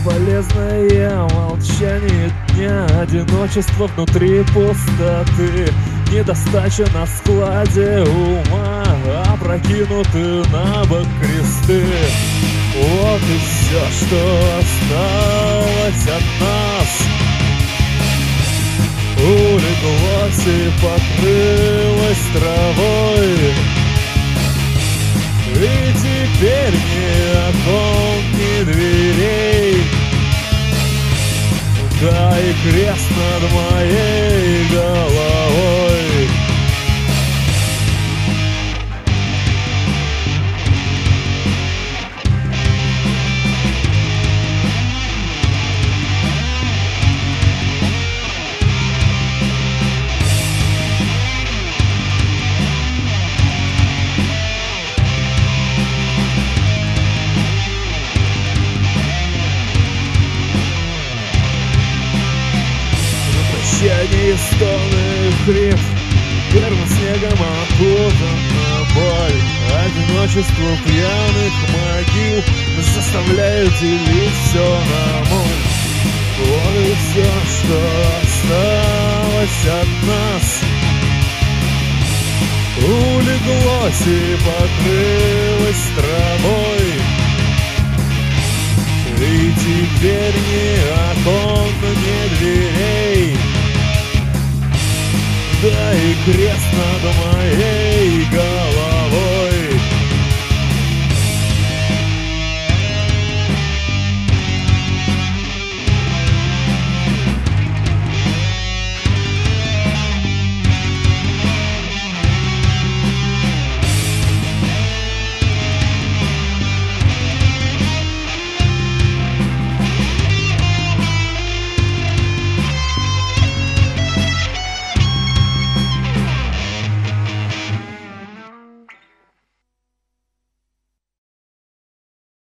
Бесполезное молчание дня, одиночество внутри пустоты, недостача на складе ума, опрокинуты на бок кресты. Вот и все, что осталось от нас, улеглось и покрылось травой. И теперь ни окон, ни дверей, да и крест над моей головой. Прощание, стоны, хрип, первым снегом окутана боль. Одиночество пьяных могил заставляют делить все на моль. Вот и все, что осталось от нас, улеглось и покрылось